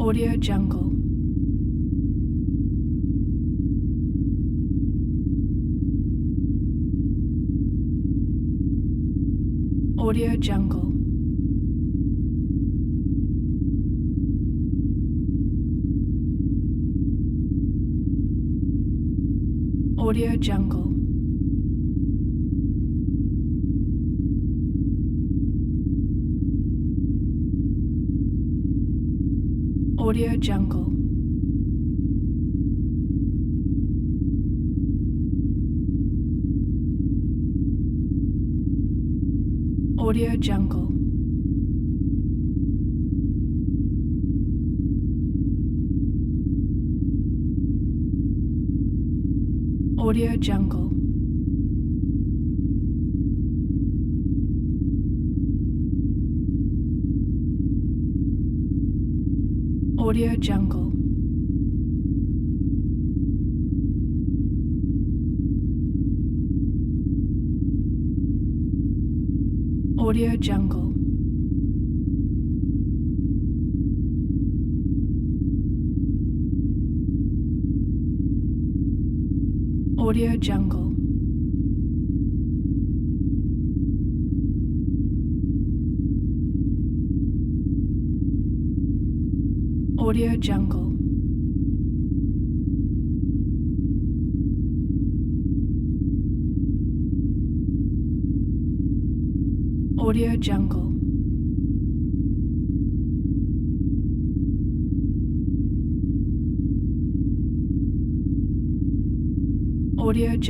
Audio Jungle. Audio Jungle. Audio Jungle. Audio Jungle. Audio Jungle. Audio Jungle. Audio Jungle. Audio Jungle. Audio Jungle. Audio Jungle. Audio Jungle. Audio